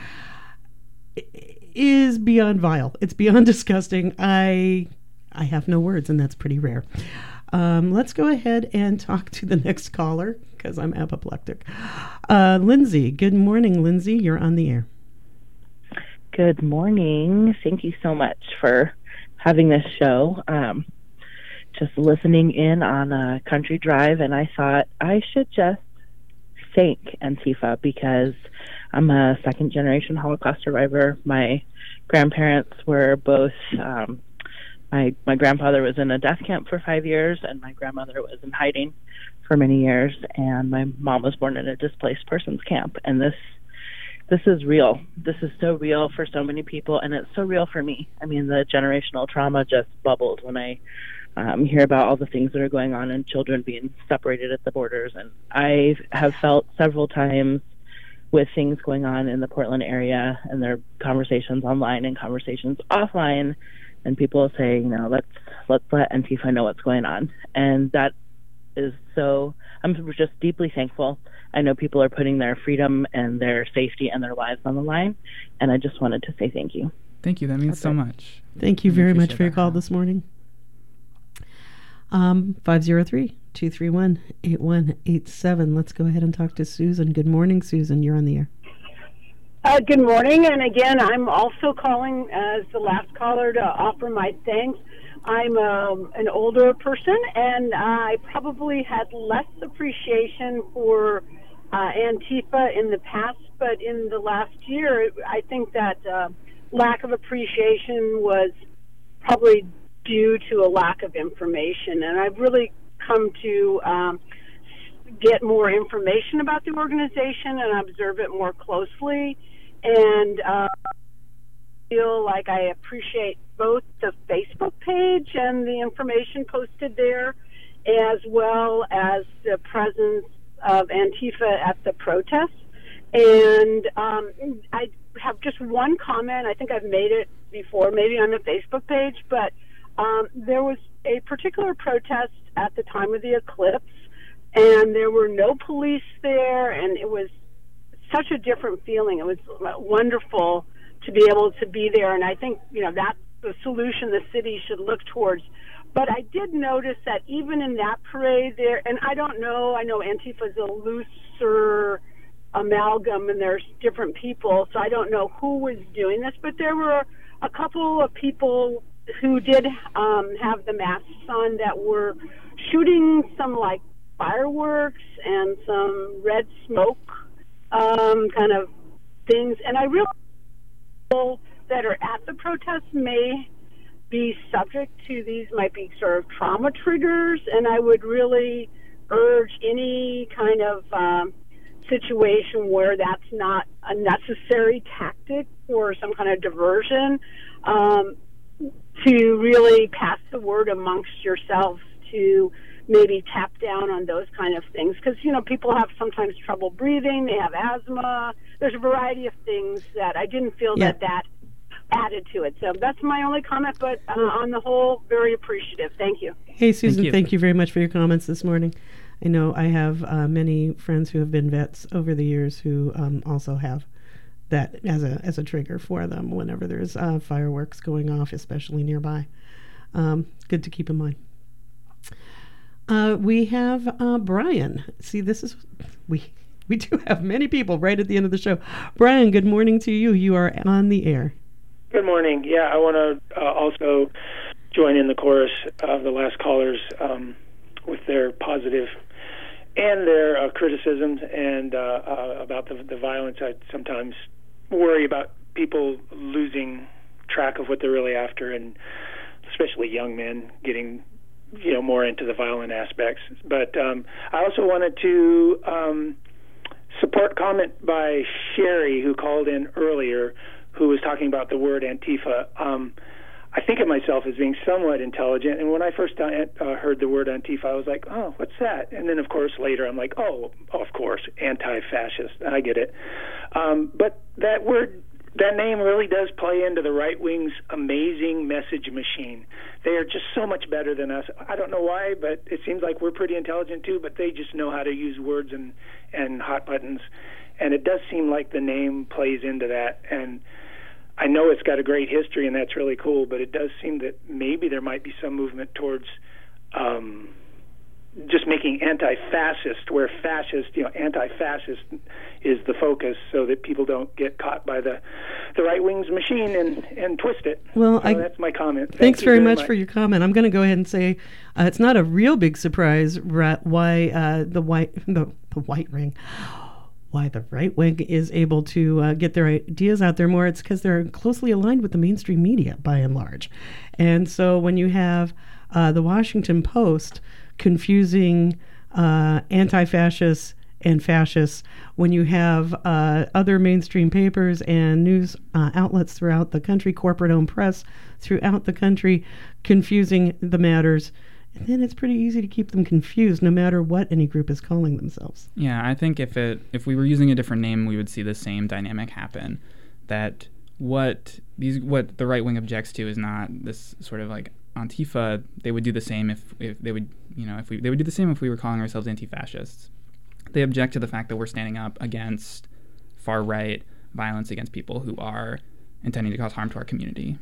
is beyond vile. It's beyond disgusting. I I have no words, and that's pretty rare. Um, let's go ahead and talk to the next caller because I'm apoplectic. Uh, Lindsay, good morning, Lindsay. You're on the air. Good morning. Thank you so much for having this show. Um, just listening in on a country drive, and I thought I should just thank Antifa because I'm a second generation Holocaust survivor. My grandparents were both, um, my, my grandfather was in a death camp for five years and my grandmother was in hiding for many years, and my mom was born in a displaced persons camp. And this, this is real. This is so real for so many people, and it's so real for me. I mean, the generational trauma just bubbled when I Um, hear about all the things that are going on and children being separated at the borders. And I have felt several times with things going on in the Portland area, and there are conversations online and conversations offline, and people say, you know, let's let's let Antifa know what's going on. And that is so, I'm just deeply thankful. I know people are putting their freedom and their safety and their lives on the line, and I just wanted to say thank you. Thank you. That means That's so it. much. Thank you I very much appreciate for your that. call this morning. Um, five oh three, two three one, eight one eight seven. Let's go ahead and talk to Susan. Good morning, Susan. You're on the air. Uh, good morning, and again, I'm also calling as the last caller to offer my thanks. I'm um, an older person, and I probably had less appreciation for uh, Antifa in the past, but in the last year, I think that uh, lack of appreciation was probably due to a lack of information, and I've really come to um, get more information about the organization and observe it more closely, and uh, feel like I appreciate both the Facebook page and the information posted there, as well as the presence of Antifa at the protests. And um, I have just one comment. I think I've made it before, maybe on the Facebook page, but um, there was a particular protest at the time of the eclipse, and there were no police there, and it was such a different feeling. It was wonderful to be able to be there, and I think, you know, that's the solution the city should look towards. But I did notice that even in that parade there, and I don't know, I know Antifa's a looser amalgam and there's different people, so I don't know who was doing this, but there were a couple of people who did um, have the masks on that were shooting some like fireworks and some red smoke um, kind of things. And I realize people that are at the protests may be subject to these, might be sort of trauma triggers, and I would really urge any kind of um, situation where that's not a necessary tactic for some kind of diversion, um, to really pass the word amongst yourselves to maybe tap down on those kind of things. Because, you know, people have sometimes trouble breathing, they have asthma, there's a variety of things that I didn't feel Yeah. that that added to it. So that's my only comment, but uh, on the whole, very appreciative. Thank you. Hey, Susan, Thank you. thank you very much for your comments this morning. I know I have uh, many friends who have been vets over the years who um, also have that as a as a trigger for them whenever there's uh, fireworks going off, especially nearby. Um, good to keep in mind. Uh, we have uh, Brian. See, this is we we do have many people right at the end of the show. Brian, good morning to you. You are on the air. Good morning. Yeah, I want to uh, also join in the chorus of the last callers um, with their positive and their uh, criticisms and uh, uh, about the, the violence. I sometimes worry about people losing track of what they're really after, and especially young men getting, you know, more into the violent aspects. But um, I also wanted to um, support comment by Sherry, who called in earlier, who was talking about the word Antifa. Um, I think of myself as being somewhat intelligent, and when I first uh, heard the word Antifa, I was like, oh, what's that? And then, of course, later I'm like, oh, of course, anti-fascist. I get it. Um, but that word, that name really does play into the right wing's amazing message machine. They are just so much better than us. I don't know why, but it seems like we're pretty intelligent too, but they just know how to use words and, and hot buttons. And it does seem like the name plays into that. And I know it's got a great history, and that's really cool, but it does seem that maybe there might be some movement towards um, just making anti-fascist, where fascist, you know, anti-fascist is the focus, so that people don't get caught by the the right wing's machine and, and twist it. Well, so I, that's my comment. Thank thanks you very, very much, much for your comment. I'm going to go ahead and say uh, it's not a real big surprise ra- why uh, the white the, the white ring. Why the right wing is able to uh, get their ideas out there more. It's because they're closely aligned with the mainstream media by and large. And so when you have uh, the Washington Post confusing uh, anti-fascists and fascists, when you have uh, other mainstream papers and news uh, outlets throughout the country, corporate-owned press throughout the country confusing the matters, and then it's pretty easy to keep them confused no matter what any group is calling themselves. Yeah, I think if it if we were using a different name, we would see the same dynamic happen. That what these what the right wing objects to is not this sort of like Antifa. They would do the same if, if they would you know if we they would do the same if we were calling ourselves anti-fascists. They object to the fact that we're standing up against far right violence against people who are intending to cause harm to our community.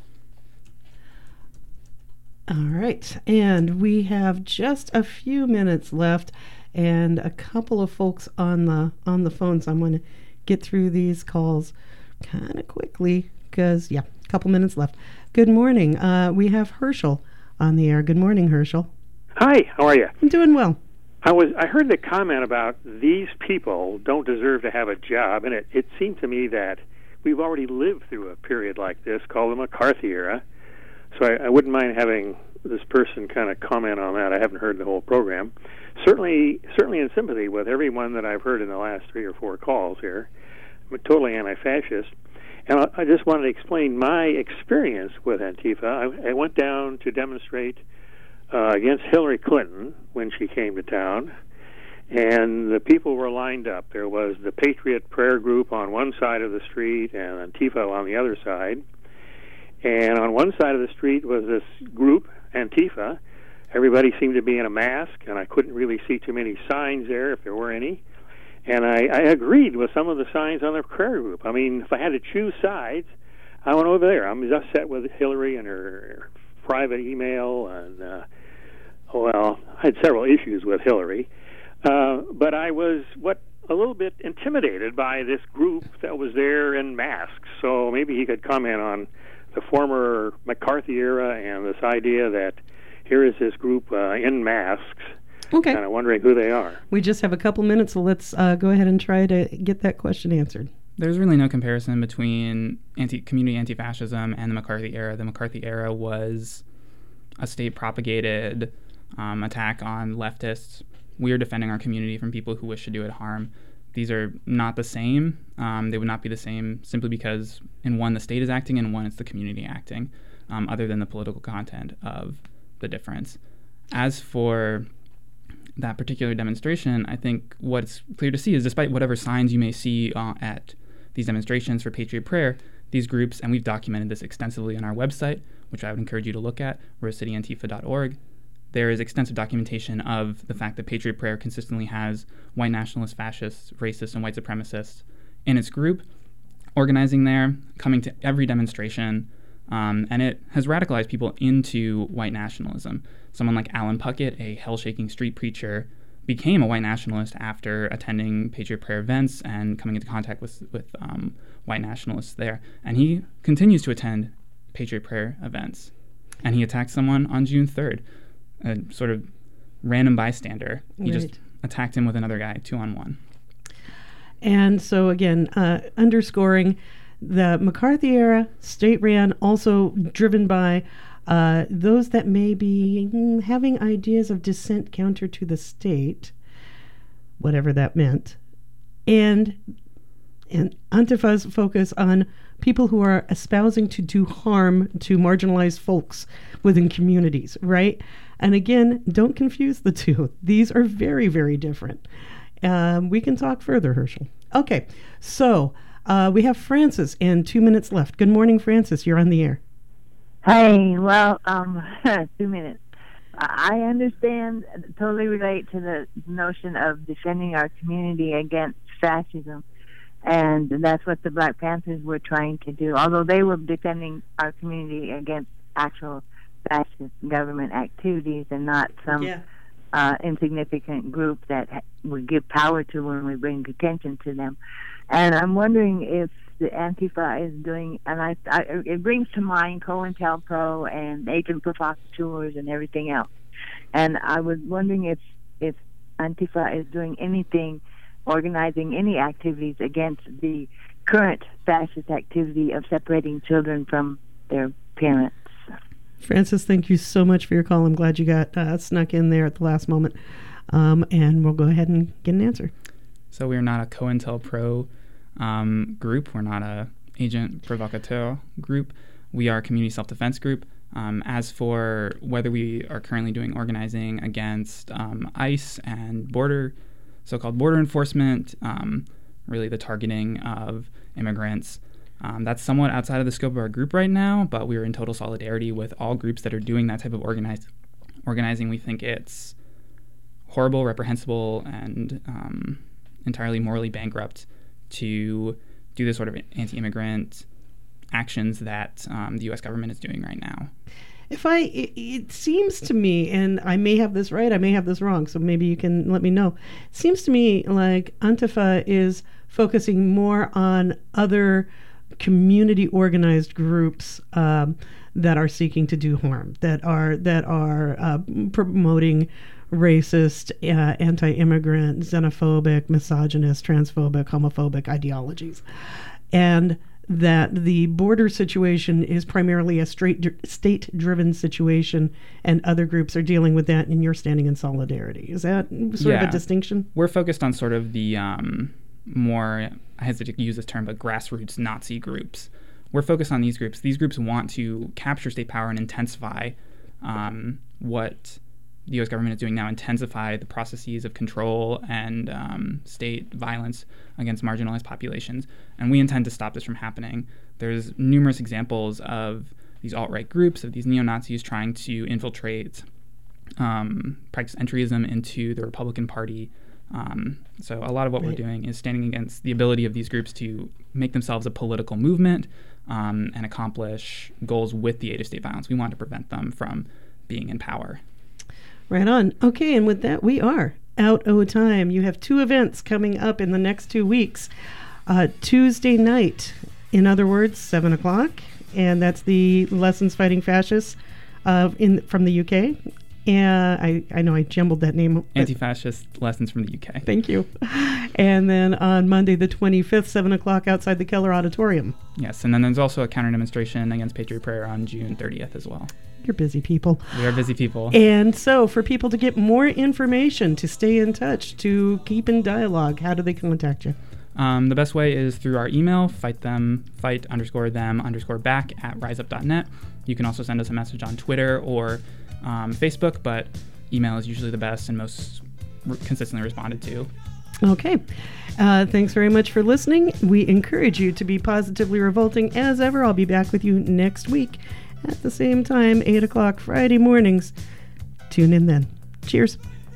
All right, and we have just a few minutes left, and a couple of folks on the on the phone. So I'm going to get through these calls kind of quickly because yeah, a couple minutes left. Good morning. Uh, we have Herschel on the air. Good morning, Herschel. Hi. How are you? I'm doing well. I was. I heard the comment about these people don't deserve to have a job, and it, it seemed to me that we've already lived through a period like this called the McCarthy era. So I, I wouldn't mind having this person kind of comment on that. I haven't heard the whole program. Certainly, certainly in sympathy with everyone that I've heard in the last three or four calls here. I'm totally anti-fascist. And I, I just wanted to explain my experience with Antifa. I, I went down to demonstrate uh, against Hillary Clinton when she came to town. And the people were lined up. There was the Patriot Prayer Group on one side of the street and Antifa on the other side. And on one side of the street was this group, Antifa. Everybody seemed to be in a mask, and I couldn't really see too many signs there, if there were any. And I, I agreed with some of the signs on the prayer group. I mean, if I had to choose sides, I went over there. I'm upset with Hillary and her private email, and, uh, well, I had several issues with Hillary. Uh, but I was, what, a little bit intimidated by this group that was there in masks. So maybe he could comment on the former McCarthy era and this idea that here is this group uh, in masks. Okay. Kind of wondering who they are. We just have a couple minutes, so let's uh, go ahead and try to get that question answered. There's really no comparison between anti community anti-fascism and the McCarthy era. The McCarthy era was a state-propagated um, attack on leftists. We are defending our community from people who wish to do it harm. These are not the same. Um, they would not be the same simply because in one the state is acting and in one it's the community acting, um, other than the political content of the difference. As for that particular demonstration, I think what's clear to see is despite whatever signs you may see uh, at these demonstrations for Patriot Prayer, these groups, and we've documented this extensively on our website, which I would encourage you to look at, rose city antifa dot org, there is extensive documentation of the fact that Patriot Prayer consistently has white nationalists, fascists, racists, and white supremacists in its group, organizing there, coming to every demonstration, um, and it has radicalized people into white nationalism. Someone like Alan Puckett, a hell-shaking street preacher, became a white nationalist after attending Patriot Prayer events and coming into contact with, with um, white nationalists there. And he continues to attend Patriot Prayer events. And he attacked someone on June third, a sort of random bystander. He Right. just attacked him with another guy, two on one. And so, again, uh, underscoring the McCarthy era, state ran, also driven by uh, those that may be mm, having ideas of dissent counter to the state, whatever that meant. And, and Antifa's focus on people who are espousing to do harm to marginalized folks within communities, right? And again, don't confuse the two. These are very, very different. Um, we can talk further, Herschel. Okay, so uh, we have Francis and two minutes left. Good morning, Francis. You're on the air. Hi. Well, um, two minutes. I understand, totally relate to the notion of defending our community against fascism. And that's what the Black Panthers were trying to do, although they were defending our community against actual fascist government activities and not some Yeah. uh, insignificant group that ha- we give power to when we bring attention to them. And I'm wondering if the Antifa is doing, and I, I it brings to mind COINTELPRO and Agent Provocateurs and everything else. And I was wondering if if Antifa is doing anything, organizing any activities against the current fascist activity of separating children from their parents. Francis, thank you so much for your call. I'm glad you got uh, snuck in there at the last moment. Um, and we'll go ahead and get an answer. So we're not a COINTELPRO um, group. We're not a Agent Provocateur group. We are a community self-defense group. Um, as for whether we are currently doing organizing against um, ICE and border, so-called border enforcement, um, really the targeting of immigrants, um, that's somewhat outside of the scope of our group right now, but we're in total solidarity with all groups that are doing that type of organized organizing. We think it's horrible, reprehensible, and um, entirely morally bankrupt to do this sort of anti-immigrant actions that um, the U S government is doing right now. If I, it, it seems to me, and I may have this right, I may have this wrong, so maybe you can let me know. It seems to me like Antifa is focusing more on other community organized groups um, that are seeking to do harm, that are that are uh, promoting racist, uh, anti-immigrant, xenophobic, misogynist, transphobic, homophobic ideologies, and that the border situation is primarily a straight state-driven situation, and other groups are dealing with that, and you're standing in solidarity. Is that sort yeah. of a distinction? We're focused on sort of the um, more, I hesitate to use this term, but grassroots Nazi groups. We're focused on these groups. These groups want to capture state power and intensify um, what the U S government is doing now, intensify the processes of control and um, state violence against marginalized populations. And we intend to stop this from happening. There's numerous examples of these alt-right groups, of these neo-Nazis trying to infiltrate, um, practice entryism into the Republican Party. Um, so a lot of what right. we're doing is standing against the ability of these groups to make themselves a political movement um, and accomplish goals with the aid of state violence. We want to prevent them from being in power. Right on. Okay, and with that, we are out of time. You have two events coming up in the next two weeks. Uh, Tuesday night, in other words, seven o'clock, and that's the Lessons Fighting Fascists uh, in from the U K. And I, I know I jumbled that name. Anti-Fascist Lessons from the U K. Thank you. And then on Monday the twenty-fifth, seven o'clock outside the Keller Auditorium. Yes, and then there's also a counter-demonstration against Patriot Prayer on June thirtieth as well. You're busy people. We are busy people. And so for people to get more information, to stay in touch, to keep in dialogue, how do they contact you? Um, the best way is through our email, fight them, fight underscore them underscore back at riseup dot net. You can also send us a message on Twitter or um, Facebook, but email is usually the best and most re- consistently responded to. Okay. Uh, thanks very much for listening. We encourage you to be positively revolting as ever. I'll be back with you next week at the same time, eight o'clock Friday mornings. Tune in then. Cheers.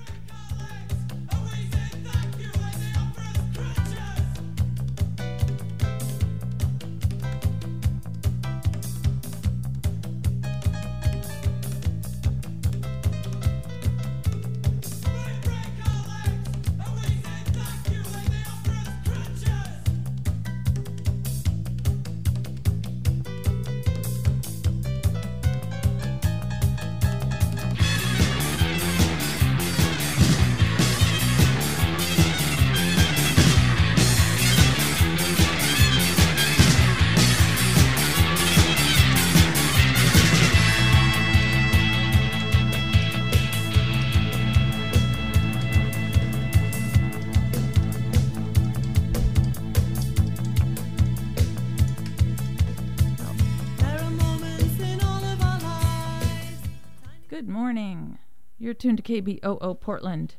Good morning. You're tuned to K B O O Portland.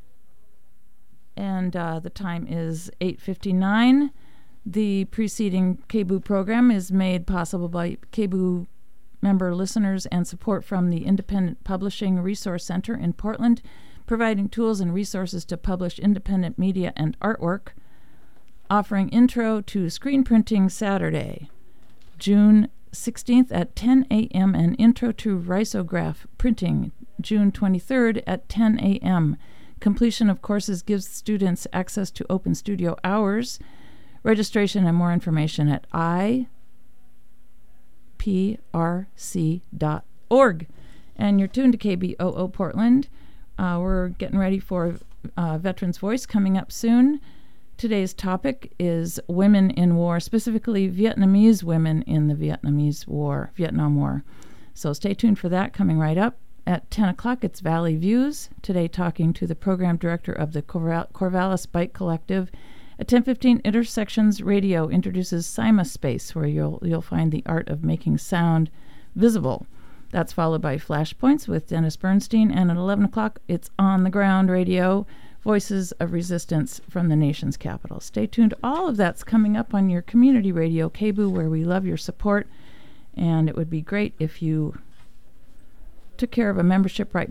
And uh, the time is eight fifty-nine. The preceding K B O O program is made possible by K B O O member listeners and support from the Independent Publishing Resource Center in Portland, providing tools and resources to publish independent media and artwork, offering Intro to Screen Printing Saturday, June sixteenth at ten a.m. and Intro to Risograph Printing, June twenty-third at ten a.m. Completion of courses gives students access to open studio hours. Registration and more information at i p r c dot org. And you're tuned to K B O O Portland. Uh, we're getting ready for uh, Veterans Voice coming up soon. Today's topic is women in war, specifically Vietnamese women in the Vietnamese War, Vietnam War. So stay tuned for that coming right up. At ten o'clock, it's Valley Views. Today talking to the program director of the Corval- Corvallis Bike Collective. At ten fifteen, Intersections Radio introduces CymaSpace, where you'll you'll find the art of making sound visible. That's followed by Flashpoints with Dennis Bernstein. And at eleven o'clock, it's On the Ground Radio, Voices of Resistance from the nation's capital. Stay tuned. All of that's coming up on your community radio, K B O O, where we love your support. And it would be great if you took care of a membership right now.